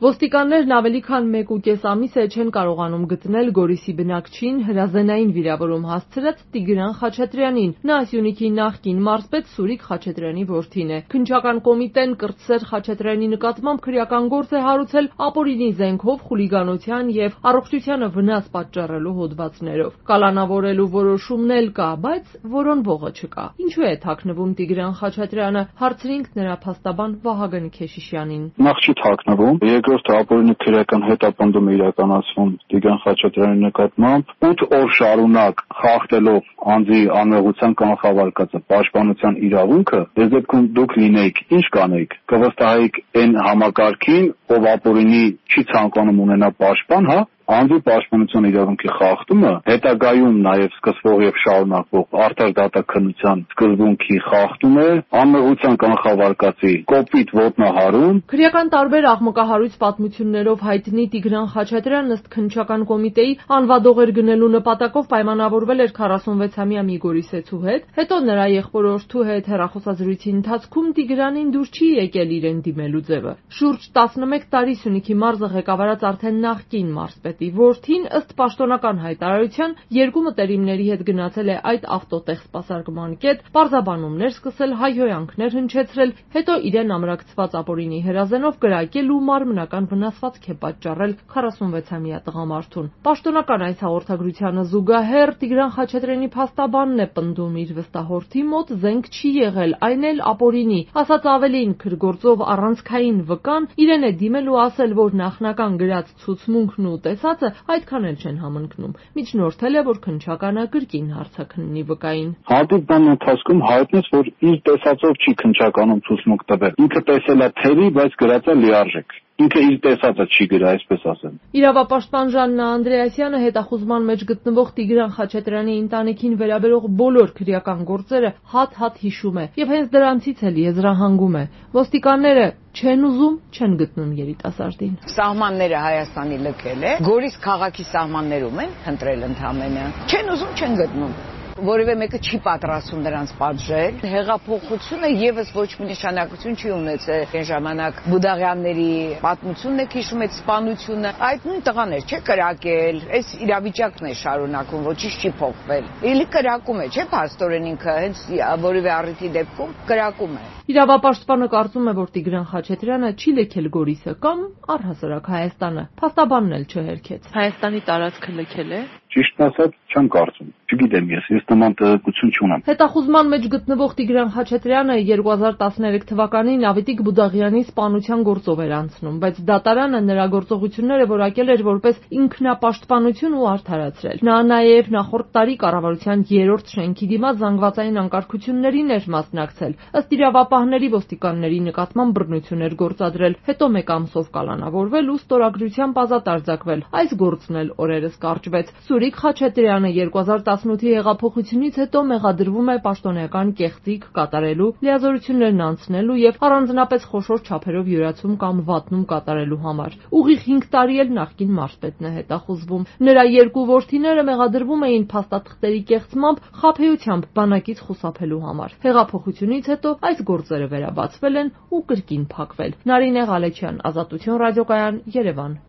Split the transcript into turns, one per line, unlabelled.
Ոստիկաններն ավելի քան 1.5 ամիս է չեն կարողանում գտնել Գորիսի բնակչին հրազենային վիրավորում հասցրած Տիգրան Խաչատրյանին։ Նա Սյունիքի նախկին մարզպետ Սուրիկ Խաչատրյանի որդին է։ Քննչական կոմիտեն Կրտսեր Խաչատրյանի նկատմամբ քրեական գործ է հարուցել ապօրինի զենքով խուլիգանության եւ առողջությանը վնաս պատճառելու հոդվածներով։ Կալանավորելու որոշումն էլ կա, բայց որոնվողը չկա։ Ինչու է թաքնվում Տիգրան Խաչատրյանը, հարցրինք նրա փաստաբան Վահագն Քեշիշյանին։
Նախ չի թաքնվում, երկրորդը ապօրինի քրեական հետապնդում է իրականացվում Տիգրան Խաչատրյանի նկատմամբ 8 օր շարունակ խախտելով անձի անմեղության կանխավարկածը պաշտպանության իրավունքը, դες դեպքում դուք լինեիք, ինչ կանեիք, կվստահեիք այն համակարգին, ով ապօրինի չի ցանկանում ունենա պաշտպան, հա, անձի պաշտպանության իրավունքի խախտումը հետագայում նաև սկսվող եւ շարունակվող արդար դատաքննության սկզբունքի խախտում է, անմեղության կանխավարկածի կոպիտ ոտնահարում։
Քրեական տարբեր աղմկահարույց պատմություններով հայտնի Տիգրան Խաչատրյանն ըստ քննչական կոմիտեի անվադողեր գնելու նպատակով պայմանավորվել էր 46-ամյա մի գորիսեցու հետ, հետո նրա եղբոր Օրթու հետ հեռախոսազրույցի ընթացքում Տիգրանին դուր չի եկել իրեն դիմելու ձևը։ Շուրջ 11 տարի Սյունիքի մարզը ղեկավարած արդեն նախկին մարզպետի որդին ըստ պաշտոնական հայտարարության երկու մտերիմների հետ գնացել է այդ ավտոտեղ սպասարկման կետ, պարզաբանումներ սկսել, հայհոյանքներ հնչեցրել, հետո իրեն ամրակցված ապօրինի հրազենով կրակել ու մարմնական վնասվածք է պատճառել 46-ամյա տղամարդուն։ Պաշտոնական այս հաղորդագրությանը զուգահեռ Տիգրան Խաչատրյանի փաստաբանն է պնդում իր վստահորդի մոտ զենք չի եղել, այն էլ ապօրինի, ասած ավելին քրգործով առանցքային վկան իրեն է դիմել ու ասել, որ նախնական գրած ցուցմունքն ու տեսածը այդքան էլ չեն համընկնում։ Միջնորդել է, որ քննչականը կրկին հարցաքննի վկային։
Հատուկ բանն ընթացքում հայտնեց, որ իր տեսածով չի քննչականում ցուցմունք տվել։ Ինքը տեսել է թերի, բայց գրած է լիարժեք։ Ինքը իր տեսածը չի գրա, այսպես ասեմ։
Իրավապաշտպան Ժաննա Անդրեասյանը հետախուզման մեջ գտնվող Տիգրան Խաչատրյանի ընտանիքին վերաբերող բոլոր քրեական գործերը հատ-հատ հիշում է եւ հենց դրանցից էլ եզրահանգում է։ Ոստիկանները չեն ուզում, չեն գտնում երիտասարդին։
Սահմանները Հայաստանի լքել է, Գորիս քաղաքի սահմաններում են ընտրել ընդամենը։ Չեն ուզում, չեն գտնում։ Որևէ մեկը չի պատրաստում նրանց պատժել։ Հեղափոխությունը եւս ոչ մի նշանակություն չի ունեցել։ Այն ժամանակ Բուդաղյանների պատմությունն է հիշում այդ սպանությունը։ Այդ նույն տղան էր, չէ՞ կրակել։ Այս իրավիճակն է շարունակում, ոչինչ չի փոխվել։ Էլի կրակում է, չէ՞ փաստորեն ինքը հենց որևէ առիթի դեպքում կրակում է։
Իրավապաշտպանը կարծում է, որ Տիգրան Խաչատրյանը չի լքել Գորիսը կամ առհասարակ Հայաստանը։ Փաստաբանն էլ չհերքեց։ Հայաստանի տարածքը լքել է։
Ճիշտն ասած, չեմ կարծում։ Չգիտեմ ես նման տեղեկություն չունեմ։
Հետախուզման մեջ գտնվող Տիգրան Խաչատրյանը 2013 թվականին Ավետիք Բուդաղյանի սպանության գործով էր անցնում, բայց դատարանը նրա գործողությունները որակել էր որպես ինքնապաշտպանություն ու արդարացրել։ Նա նաև նախորդ տարի կառավարության 3-րդ շենքի դիմաց զանգվածային անկարգություններին էր մասնակցել։ Ըստ իրավապահների ոստիկանների նկատմամբ բռնություն էր գործադրել, հետո մեկ ամսով կալանավորվել ու ստորագրությամբ ազատ արձակվել։ Այս գործն էլ օրերս կարճվեց։ Սուրիկ Խաչատրյանը 2018-ի հեղափոխությունից հետո մեղադրվում է պաշտոնական կեղծիք կատարելու, լիազորություններն անցնելու եւ առանձնապես խոշոր չափերով յուրացում կամ վատնում կատարելու համար։ Ուղիղ 5 տարի էլ նախկին մարզպետն է հետախուզվում։ Նրա երկու որդիները մեղադրվում էին փաստաթղթերի կեղծմամբ, խաբեությամբ բանակից խուսափելու համար։ Հեղափոխությունից հետո այս գործերը վերաբացվել են ու կրկին փակվել։ Նարինե Ղալեչյան, Ազատություն ռադիոկայան, Երևան։